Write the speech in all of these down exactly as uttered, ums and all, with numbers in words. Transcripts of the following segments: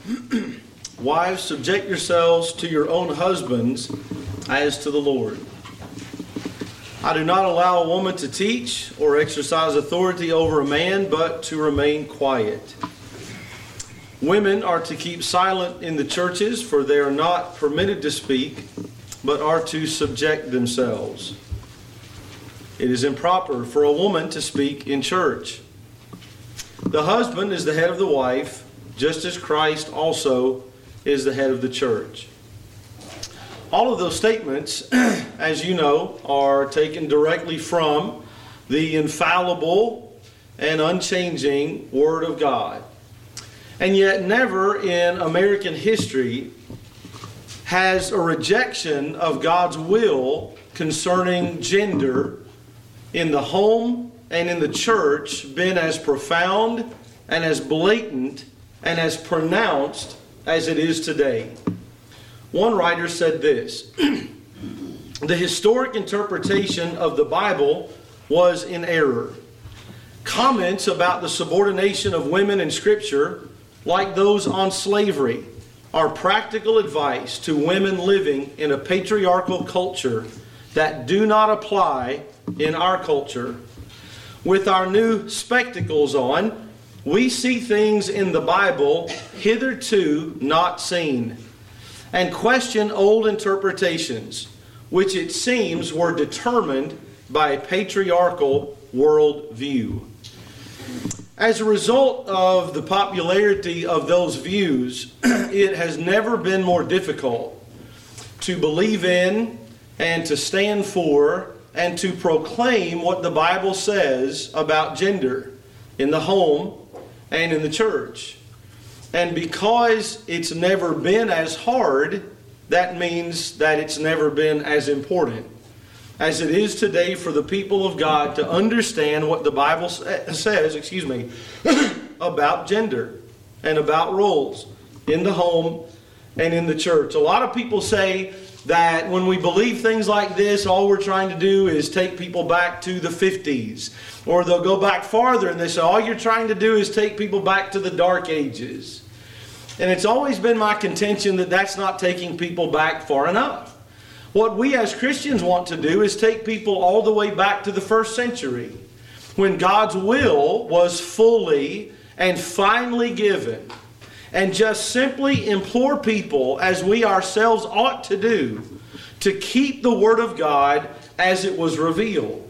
Wives, subject yourselves to your own husbands as to the Lord. I do not allow a woman to teach or exercise authority over a man, but to remain quiet. Women are to keep silent in the churches, for they are not permitted to speak, but are to subject themselves. It is improper for a woman to speak in church. The husband is the head of the wife, just as Christ also is the head of the church. All of those statements, as you know, are taken directly from the infallible and unchanging Word of God. And yet never in American history has a rejection of God's will concerning gender in the home and in the church been as profound and as blatant and as pronounced as it is today. One writer said this: the historic interpretation of the Bible was in error. Comments about the subordination of women in Scripture, like those on slavery, are practical advice to women living in a patriarchal culture that do not apply in our culture. With our new spectacles on, we see things in the Bible hitherto not seen, and question old interpretations, which it seems were determined by a patriarchal worldview. As a result of the popularity of those views, it has never been more difficult to believe in and to stand for and to proclaim what the Bible says about gender in the home and in the church. And because it's never been as hard, that means that it's never been as important as it is today for the people of God to understand what the Bible says, excuse me, about gender and about roles in the home and in the church. A lot of people say that when we believe things like this, all we're trying to do is take people back to the fifties. Or they'll go back farther and they say, all you're trying to do is take people back to the dark ages. And it's always been my contention that that's not taking people back far enough. What we as Christians want to do is take people all the way back to the first century, when God's will was fully and finally given, and just simply implore people, as we ourselves ought to do, to keep the Word of God as it was revealed.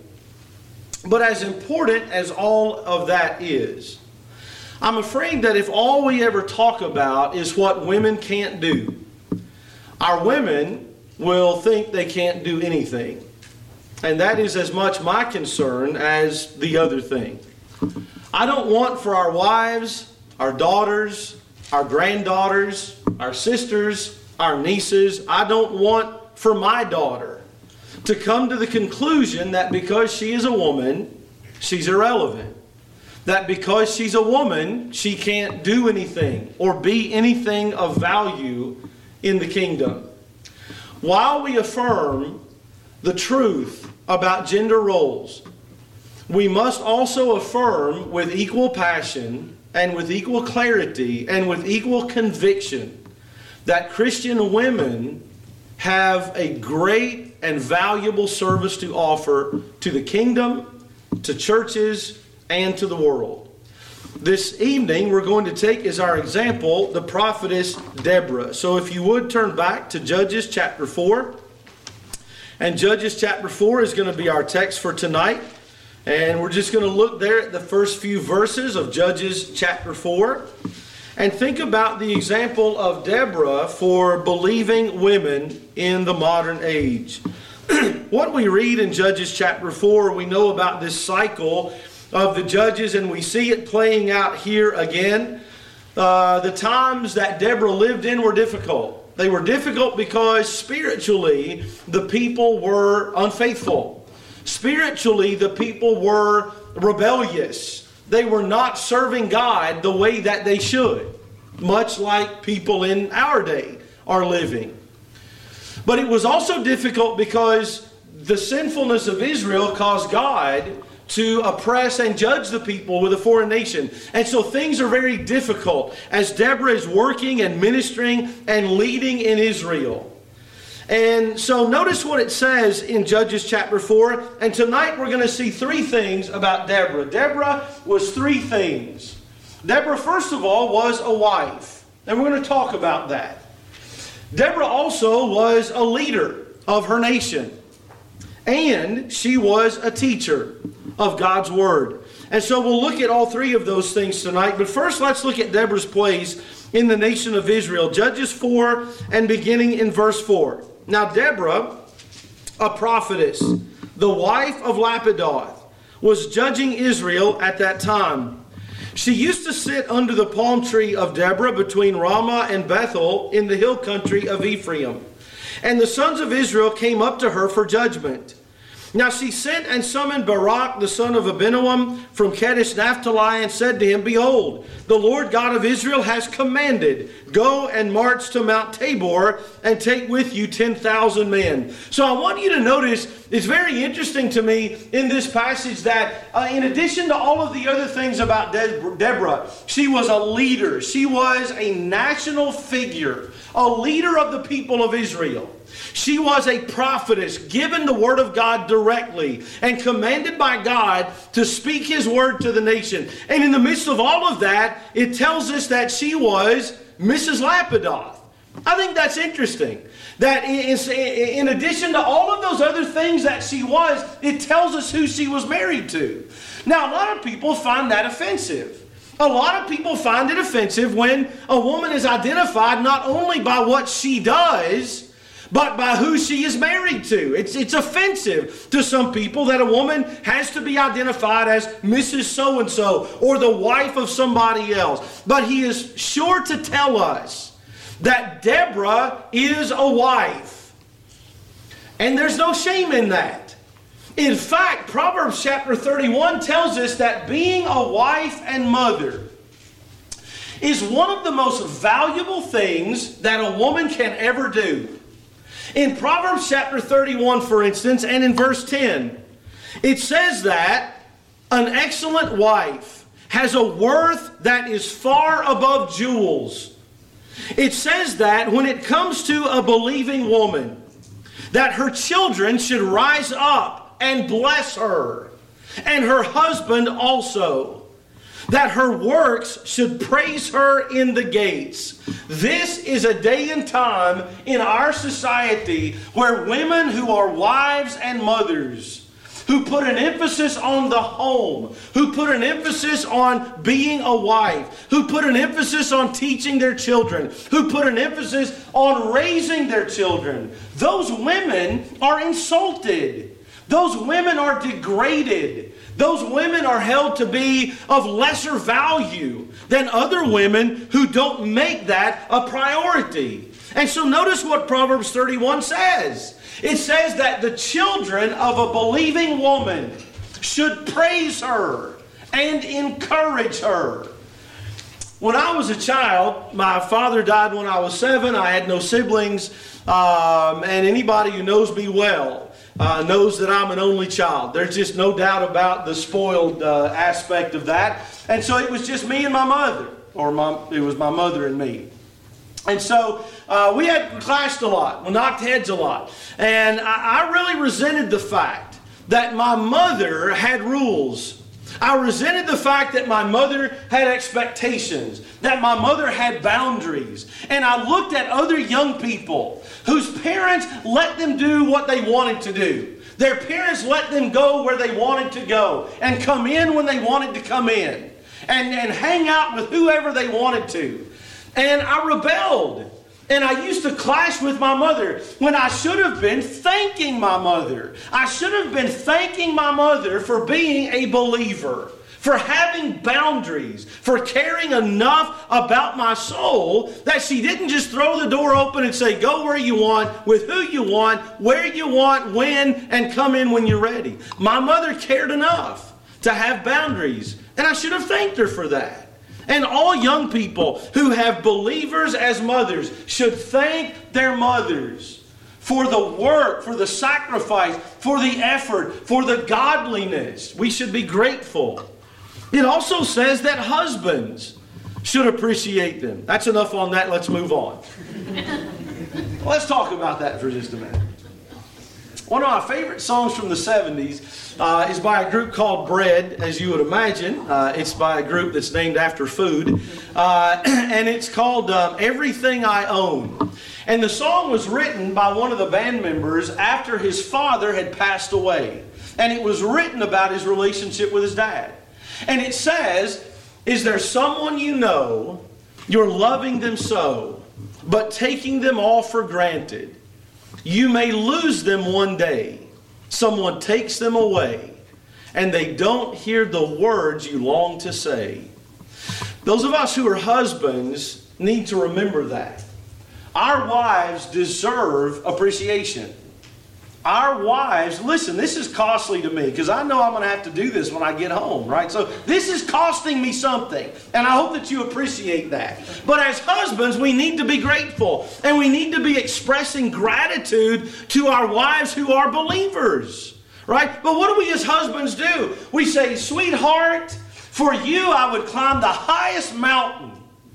But as important as all of that is, I'm afraid that if all we ever talk about is what women can't do, our women will think they can't do anything. And that is as much my concern as the other thing. I don't want for our wives, our daughters, our granddaughters, our sisters, our nieces, I don't want for my daughter to come to the conclusion that because she is a woman, she's irrelevant. That because she's a woman, she can't do anything or be anything of value in the kingdom. While we affirm the truth about gender roles, we must also affirm with equal passion and with equal clarity and with equal conviction that Christian women have a great and valuable service to offer to the kingdom, to churches, and to the world. This evening we're going to take as our example the prophetess Deborah. So if you would turn back to Judges chapter four. And Judges chapter four is going to be our text for tonight. And we're just going to look there at the first few verses of Judges chapter four. And think about the example of Deborah for believing women in the modern age. What we read in Judges chapter four, we know about this cycle of the judges, and we see it playing out here again. Uh, the times that Deborah lived in were difficult. They were difficult because spiritually the people were unfaithful. Spiritually the people were rebellious. They were not serving God the way that they should, much like people in our day are living. But it was also difficult because the sinfulness of Israel caused God to oppress and judge the people with a foreign nation. And so things are very difficult as Deborah is working and ministering and leading in Israel. And so notice what it says in Judges chapter four. And tonight we're going to see three things about Deborah. Deborah was three things. Deborah, first of all, was a wife. And we're going to talk about that. Deborah also was a leader of her nation. And she was a teacher of God's Word. And so we'll look at all three of those things tonight. But first, let's look at Deborah's place in the nation of Israel. Judges four and beginning in verse four. Now Deborah, a prophetess, the wife of Lapidoth, was judging Israel at that time. She used to sit under the palm tree of Deborah between Ramah and Bethel in the hill country of Ephraim. And the sons of Israel came up to her for judgment. Now she sent and summoned Barak, the son of Abinoam, from Kadesh Naphtali, and said to him, Behold, the Lord God of Israel has commanded, Go and march to Mount Tabor, and take with you ten thousand men. So I want you to notice, it's very interesting to me in this passage that uh, in addition to all of the other things about De- Deborah, she was a leader. She was a national figure, a leader of the people of Israel. She was a prophetess, given the word of God directly and commanded by God to speak his word to the nation. And in the midst of all of that, it tells us that she was Missus Lapidoth. I think that's interesting. That in addition to all of those other things that she was, it tells us who she was married to. Now, a lot of people find that offensive. A lot of people find it offensive when a woman is identified not only by what she does, but by who she is married to. It's, it's offensive to some people that a woman has to be identified as Missus So-and-so or the wife of somebody else. But he is sure to tell us that Deborah is a wife. And there's no shame in that. In fact, Proverbs chapter thirty-one tells us that being a wife and mother is one of the most valuable things that a woman can ever do. In Proverbs chapter thirty-one, for instance, and in verse ten, it says that an excellent wife has a worth that is far above jewels. It says that when it comes to a believing woman, that her children should rise up and bless her, and her husband also. That her works should praise her in the gates. This is a day and time in our society where women who are wives and mothers, who put an emphasis on the home, who put an emphasis on being a wife, who put an emphasis on teaching their children, who put an emphasis on raising their children, those women are insulted. Those women are degraded. Those women are held to be of lesser value than other women who don't make that a priority. And so notice what Proverbs thirty-one says. It says that the children of a believing woman should praise her and encourage her. When I was a child, my father died when I was seven. I had no siblings. Um, and anybody who knows me well Uh, knows that I'm an only child. There's just no doubt about the spoiled uh, aspect of that. And so it was just me and my mother, or my, it was my mother and me. And so uh, we had clashed a lot. We knocked heads a lot. And I, I really resented the fact that my mother had rules. I resented the fact that my mother had expectations, that my mother had boundaries. And I looked at other young people whose parents let them do what they wanted to do. Their parents let them go where they wanted to go and come in when they wanted to come in and, and hang out with whoever they wanted to. And I rebelled. And I used to clash with my mother when I should have been thanking my mother. I should have been thanking my mother for being a believer, for having boundaries, for caring enough about my soul that she didn't just throw the door open and say, go where you want, with who you want, where you want, when, and come in when you're ready. My mother cared enough to have boundaries, and I should have thanked her for that. And all young people who have believers as mothers should thank their mothers for the work, for the sacrifice, for the effort, for the godliness. We should be grateful. It also says that husbands should appreciate them. That's enough on that. Let's move on. Let's talk about that for just a minute. One of my favorite songs from the seventies uh, is by a group called Bread, as you would imagine. Uh, it's by a group that's named after food. Uh, and it's called um, Everything I Own. And the song was written by one of the band members after his father had passed away. And it was written about his relationship with his dad. And it says, is there someone you know, you're loving them so, but taking them all for granted? You may lose them one day. Someone takes them away, and they don't hear the words you long to say. Those of us who are husbands need to remember that. Our wives deserve appreciation. Our wives, listen, this is costly to me because I know I'm going to have to do this when I get home, right? So this is costing me something, and I hope that you appreciate that. But as husbands, we need to be grateful, and we need to be expressing gratitude to our wives who are believers, right? But what do we as husbands do? We say, sweetheart, for you I would climb the highest mountain,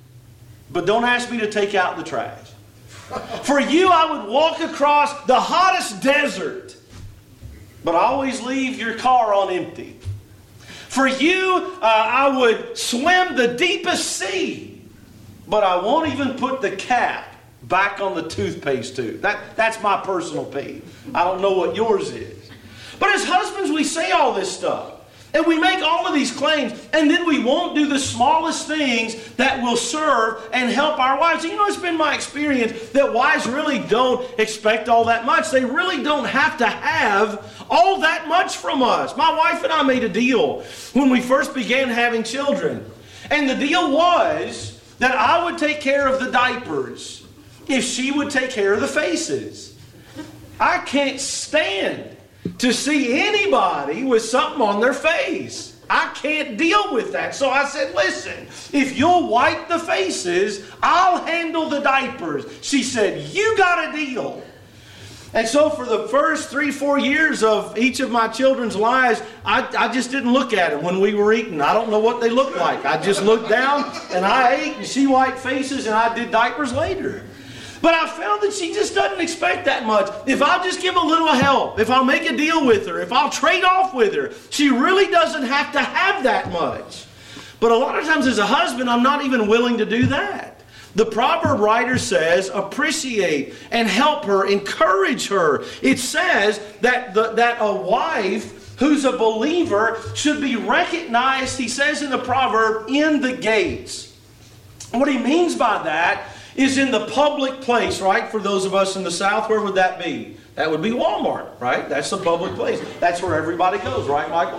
but don't ask me to take out the trash. For you, I would walk across the hottest desert, but I always leave your car on empty. For you, uh, I would swim the deepest sea, but I won't even put the cap back on the toothpaste tube. That, that's my personal peeve. I don't know what yours is. But as husbands, we say all this stuff. And we make all of these claims, and then we won't do the smallest things that will serve and help our wives. And you know, it's been my experience that wives really don't expect all that much. They really don't have to have all that much from us. My wife and I made a deal when we first began having children. And the deal was that I would take care of the diapers if she would take care of the faces. I can't stand to see anybody with something on their face. I can't deal with that. So I said, listen, if you'll wipe the faces, I'll handle the diapers. She said, you got a deal. And so for the first three, four years of each of my children's lives, I, I just didn't look at them when we were eating. I don't know what they looked like. I just looked down and I ate and she wiped faces and I did diapers later. But I found that she just doesn't expect that much. If I'll just give a little help, if I'll make a deal with her, if I'll trade off with her, she really doesn't have to have that much. But a lot of times as a husband, I'm not even willing to do that. The proverb writer says, appreciate and help her, encourage her. It says that, the, that a wife who's a believer should be recognized, he says in the proverb, in the gates. What he means by that is in the public place, right? For those of us in the South, where would that be? That would be Walmart, right? That's the public place. That's where everybody goes, right, Michael?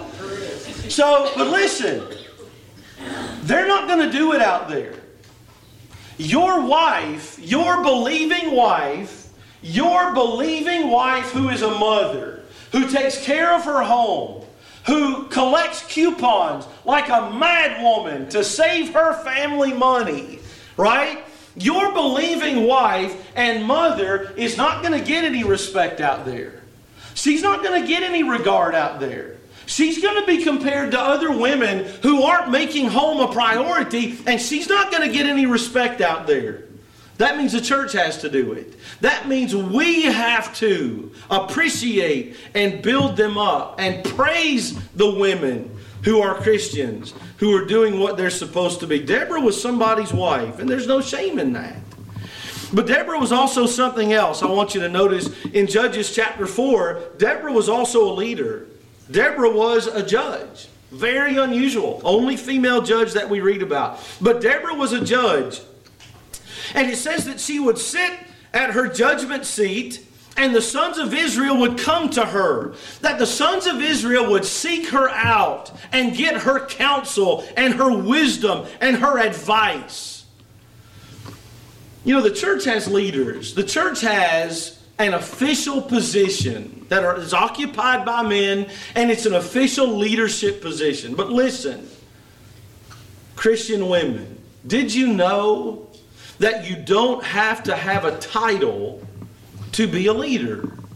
So, but listen, they're not going to do it out there. Your wife, your believing wife, your believing wife who is a mother, who takes care of her home, who collects coupons like a mad woman to save her family money, right? Your believing wife and mother is not going to get any respect out there. She's not going to get any regard out there. She's going to be compared to other women who aren't making home a priority, and she's not going to get any respect out there. That means the church has to do it. That means we have to appreciate and build them up and praise the women who are Christians, who are doing what they're supposed to be. Deborah was somebody's wife, and there's no shame in that. But Deborah was also something else I want you to notice in Judges chapter four. Deborah was also a leader. Deborah was a judge. Very unusual. Only female judge that we read about. But Deborah was a judge. And it says that she would sit at her judgment seat, and the sons of Israel would come to her. That the sons of Israel would seek her out and get her counsel and her wisdom and her advice. You know, the church has leaders. The church has an official position that are, is occupied by men, and it's an official leadership position. But listen, Christian women, did you know that you don't have to have a title to be a leader?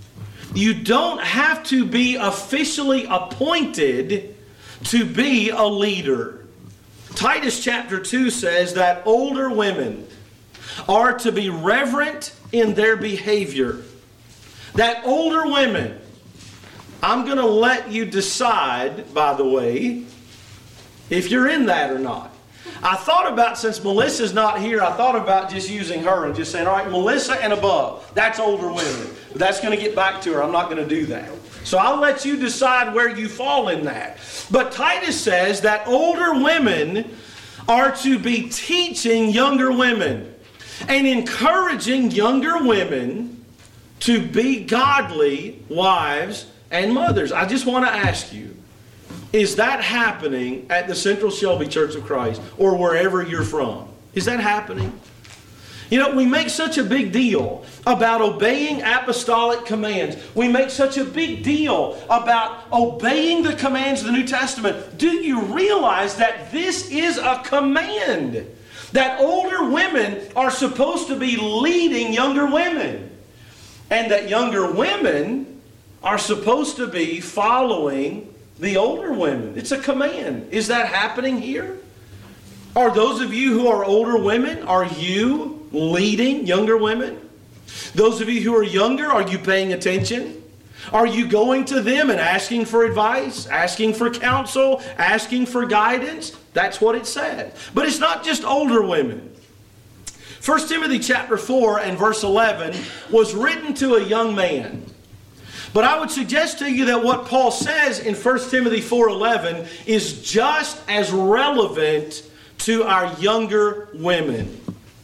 You don't have to be officially appointed to be a leader. Titus chapter two says that older women are to be reverent in their behavior. That older women, I'm going to let you decide, by the way, if you're in that or not. I thought about, since Melissa's not here, I thought about just using her and just saying, all right, Melissa and above, that's older women. But that's going to get back to her. I'm not going to do that. So I'll let you decide where you fall in that. But Titus says that older women are to be teaching younger women and encouraging younger women to be godly wives and mothers. I just want to ask you, is that happening at the Central Shelby Church of Christ or wherever you're from? Is that happening? You know, we make such a big deal about obeying apostolic commands. We make such a big deal about obeying the commands of the New Testament. Do you realize that this is a command? That older women are supposed to be leading younger women. And that younger women are supposed to be following the older women. It's a command. Is that happening here? Are those of you who are older women, are you leading younger women? Those of you who are younger, are you paying attention? Are you going to them and asking for advice, asking for counsel, asking for guidance? That's what it said. But it's not just older women. First Timothy chapter four and verse eleven was written to a young man. But I would suggest to you that what Paul says in First Timothy four eleven is just as relevant to our younger women.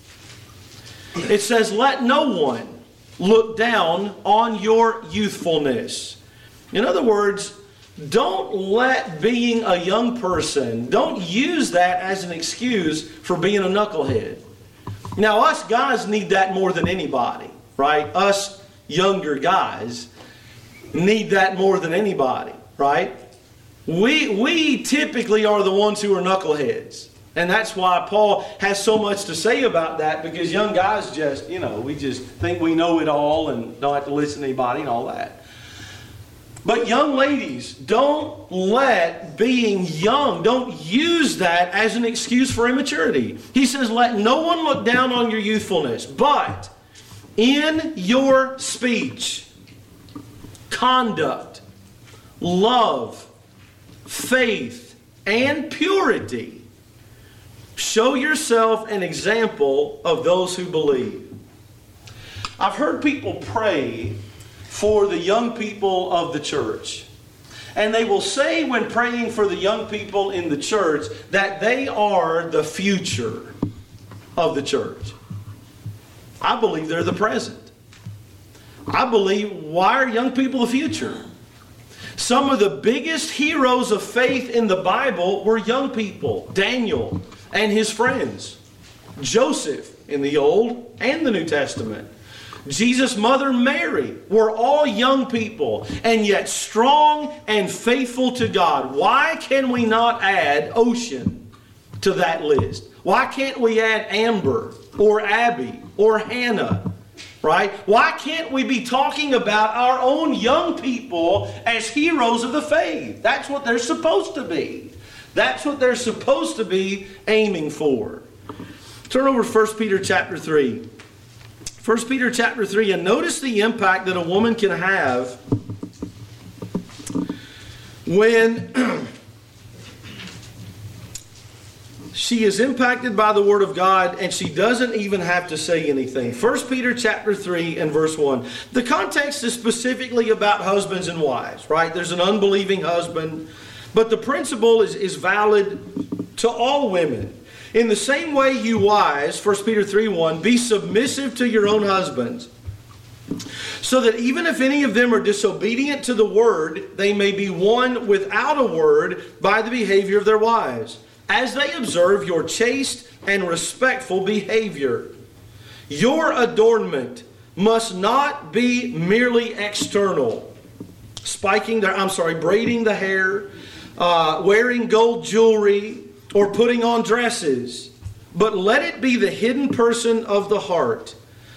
It says, let no one look down on your youthfulness. In other words, don't let being a young person, don't use that as an excuse for being a knucklehead. Now, us guys need that more than anybody, right? Us younger guys need that more than anybody, right? We, we typically are the ones who are knuckleheads. And that's why Paul has so much to say about that, because young guys just, you know, we just think we know it all and don't have to listen to anybody and all that. But young ladies, don't let being young, don't use that as an excuse for immaturity. He says, let no one look down on your youthfulness, but in your speech, conduct, love, faith, and purity, show yourself an example of those who believe. I've heard people pray for the young people of the church. And they will say when praying for the young people in the church that they are the future of the church. I believe they're the present. I believe, why are young people the future? Some of the biggest heroes of faith in the Bible were young people. Daniel and his friends. Joseph in the Old and the New Testament. Jesus' mother Mary were all young people, and yet strong and faithful to God. Why can we not add Ocean to that list? Why can't we add Amber or Abby or Hannah? Right? Why can't we be talking about our own young people as heroes of the faith? That's what they're supposed to be. That's what they're supposed to be aiming for. Turn over to First Peter chapter three. First Peter chapter three, and notice the impact that a woman can have when she is impacted by the Word of God and she doesn't even have to say anything. First Peter chapter three and verse one. The context is specifically about husbands and wives, right? There's an unbelieving husband, but the principle is, is valid to all women. In the same way, you wives, First Peter three one, be submissive to your own husbands, so that even if any of them are disobedient to the word, they may be won without a word by the behavior of their wives, as they observe your chaste and respectful behavior. Your adornment must not be merely external, spiking their, I'm sorry, braiding the hair, uh, wearing gold jewelry, or putting on dresses, but let it be the hidden person of the heart,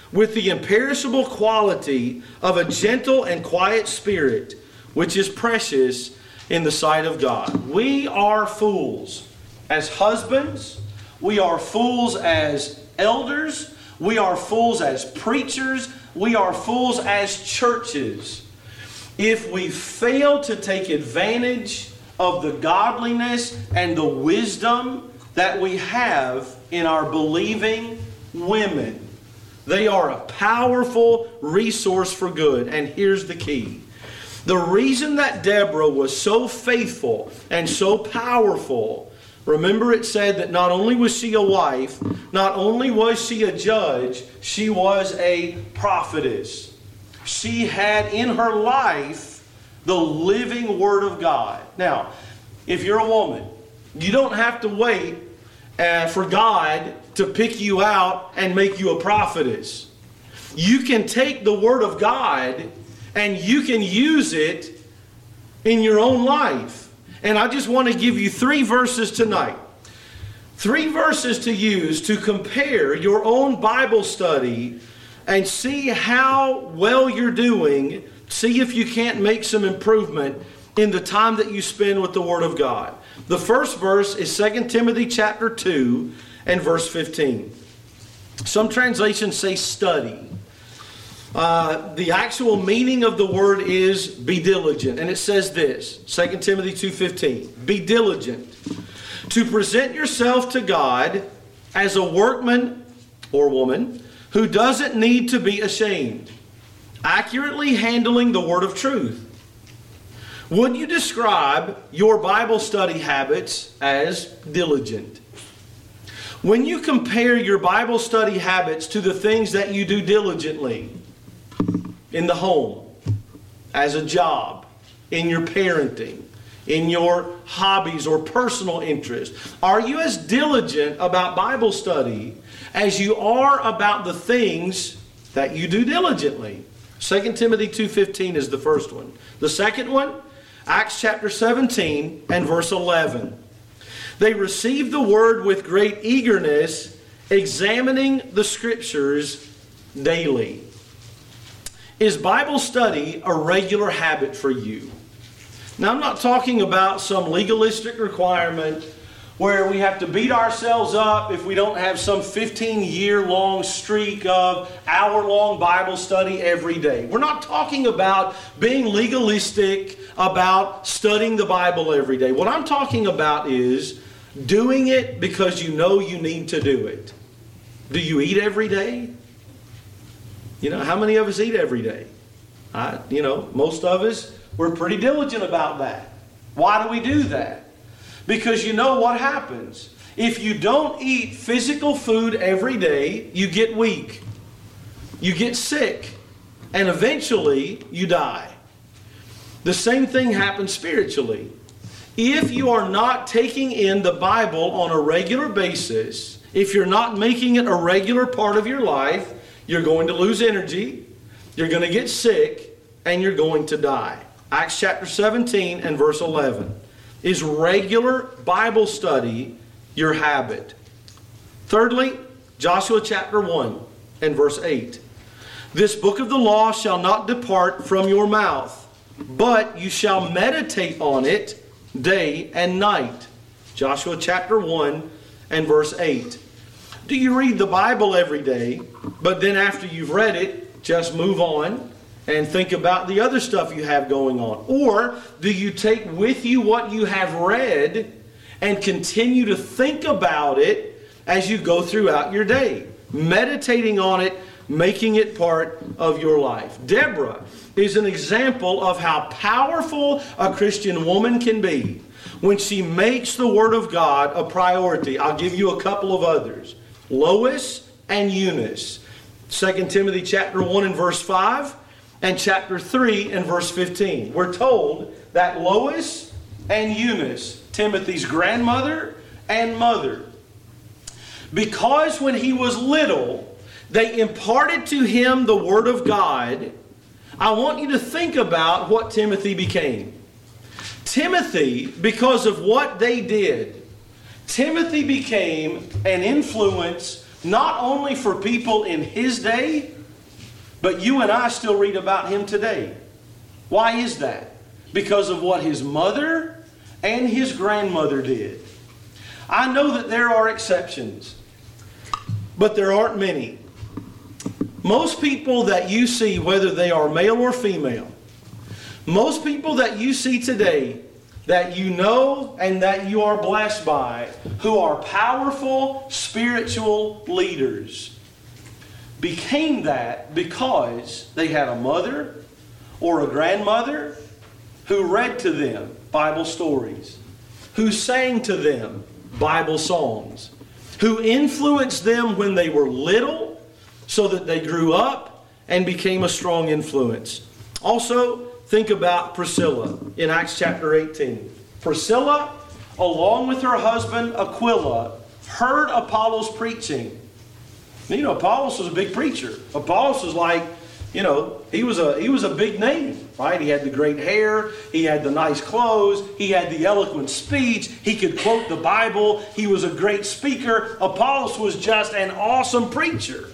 with the imperishable quality of a gentle and quiet spirit, which is precious in the sight of God. We are fools as husbands. We are fools as elders. We are fools as preachers. We are fools as churches if we fail to take advantage of the godliness and the wisdom that we have in our believing women. They are a powerful resource for good. And here's the key. The reason that Deborah was so faithful and so powerful, remember it said that not only was she a wife, not only was she a judge, she was a prophetess. She had in her life the living Word of God. Now, if you're a woman, you don't have to wait uh, for God to pick you out and make you a prophetess. You can take the Word of God and you can use it in your own life. And I just want to give you three verses tonight. Three verses to use to compare your own Bible study and see how well you're doing. See if you can't make some improvement in the time that you spend with the Word of God. The first verse is Second Timothy chapter two and verse fifteen. Some translations say study. Uh, the actual meaning of the word is be diligent. And it says this, Second Timothy two fifteen. Be diligent to present yourself to God as a workman or woman who doesn't need to be ashamed, accurately handling the word of truth. Would you describe your Bible study habits as diligent? When you compare your Bible study habits to the things that you do diligently in the home, as a job, in your parenting, in your hobbies or personal interests, are you as diligent about Bible study as you are about the things that you do diligently? Second Timothy two fifteen is the first one. The second one, Acts chapter seventeen and verse eleven. They received the word with great eagerness, examining the Scriptures daily. Is Bible study a regular habit for you? Now, I'm not talking about some legalistic requirement where we have to beat ourselves up if we don't have some fifteen-year-long streak of hour-long Bible study every day. We're not talking about being legalistic about studying the Bible every day. What I'm talking about is doing it because you know you need to do it. Do you eat every day? You know, how many of us eat every day? I, you know, most of us, we're pretty diligent about that. Why do we do that? Because you know what happens. If you don't eat physical food every day, you get weak. You get sick. And eventually, you die. The same thing happens spiritually. If you are not taking in the Bible on a regular basis, if you're not making it a regular part of your life, you're going to lose energy, you're going to get sick, and you're going to die. Acts chapter seventeen and verse eleven. Is regular Bible study your habit? Thirdly, Joshua chapter one and verse eight. This book of the law shall not depart from your mouth, but you shall meditate on it day and night. Joshua chapter one and verse eight. Do you read the Bible every day, but then after you've read it, just move on and think about the other stuff you have going on? Or do you take with you what you have read and continue to think about it as you go throughout your day, meditating on it, making it part of your life? Deborah is an example of how powerful a Christian woman can be when she makes the Word of God a priority. I'll give you a couple of others. Lois and Eunice. Second Timothy chapter one and verse five and chapter three and verse fifteen. We're told that Lois and Eunice, Timothy's grandmother and mother, because when he was little, they imparted to him the Word of God. I want you to think about what Timothy became. Timothy, because of what they did, Timothy became an influence not only for people in his day, but you and I still read about him today. Why is that? Because of what his mother and his grandmother did. I know that there are exceptions, but there aren't many. Most people that you see, whether they are male or female, most people that you see today that you know and that you are blessed by, who are powerful spiritual leaders, became that because they had a mother or a grandmother who read to them Bible stories, who sang to them Bible songs, who influenced them when they were little so that they grew up and became a strong influence. Also, think about Priscilla in Acts chapter eighteen. Priscilla, along with her husband Aquila, heard Apollos preaching. You know, Apollos was a big preacher. Apollos was like, you know, he was a he was a big name, right? He had the great hair, he had the nice clothes, he had the eloquent speech, he could quote the Bible, he was a great speaker. Apollos was just an awesome preacher.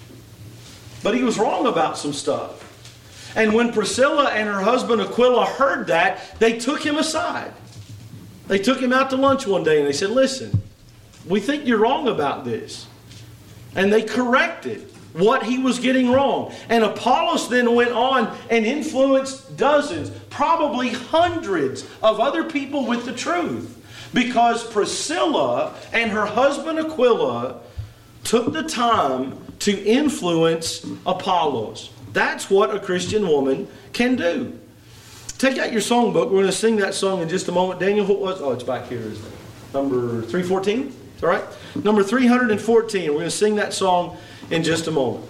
But he was wrong about some stuff. And when Priscilla and her husband Aquila heard that, they took him aside. They took him out to lunch one day and they said, listen, we think you're wrong about this. And they corrected what he was getting wrong. And Apollos then went on and influenced dozens, probably hundreds of other people with the truth. Because Priscilla and her husband Aquila took the time to influence Apollos. That's what a Christian woman can do. Take out your songbook. We're going to sing that song in just a moment. Daniel, what was? Oh, it's back here, isn't it? Number three fourteen? All right. Number three fourteen. We're going to sing that song in just a moment.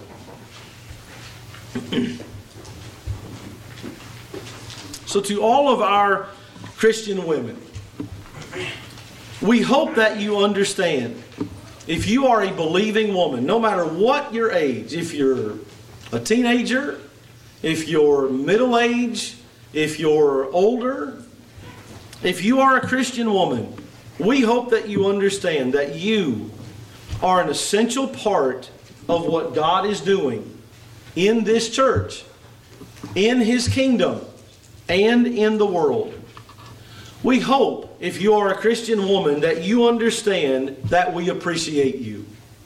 So to all of our Christian women, we hope that you understand, if you are a believing woman, no matter what your age, if you're a teenager, if you're middle-aged, if you're older, if you are a Christian woman, we hope that you understand that you are an essential part of what God is doing in this church, in His kingdom, and in the world. We hope, if you are a Christian woman, that you understand that we appreciate you.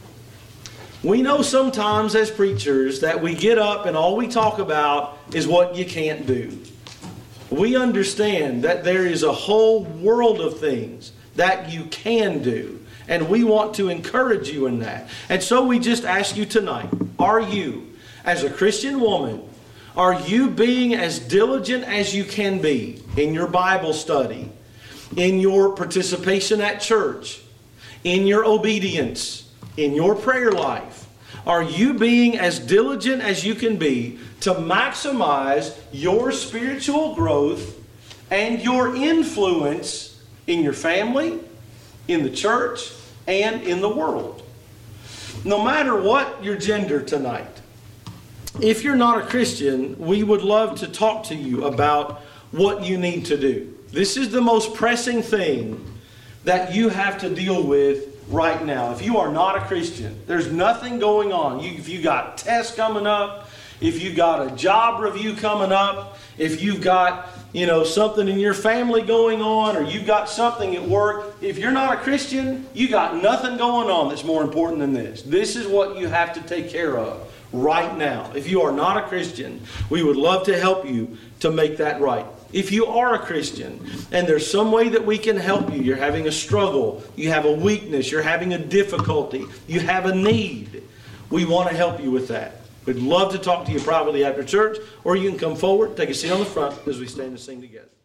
We know sometimes as preachers that we get up and all we talk about is what you can't do. We understand that there is a whole world of things that you can do. And we want to encourage you in that. And so we just ask you tonight, are you, as a Christian woman, are you being as diligent as you can be in your Bible study, in your participation at church, in your obedience, in your prayer life? Are you being as diligent as you can be to maximize your spiritual growth and your influence in your family, in the church, and in the world? No matter what your gender tonight, if you're not a Christian, we would love to talk to you about what you need to do. This is the most pressing thing that you have to deal with right now. If you are not a Christian, there's nothing going on. You, if you got tests coming up, if you got a job review coming up, if you've got, you know, something in your family going on, or you've got something at work, if you're not a Christian, you got nothing going on that's more important than this. This is what you have to take care of right now. If you are not a Christian, we would love to help you to make that right. If you are a Christian and there's some way that we can help you, you're having a struggle, you have a weakness, you're having a difficulty, you have a need, we want to help you with that. We'd love to talk to you privately after church, or you can come forward, take a seat on the front as we stand and sing together.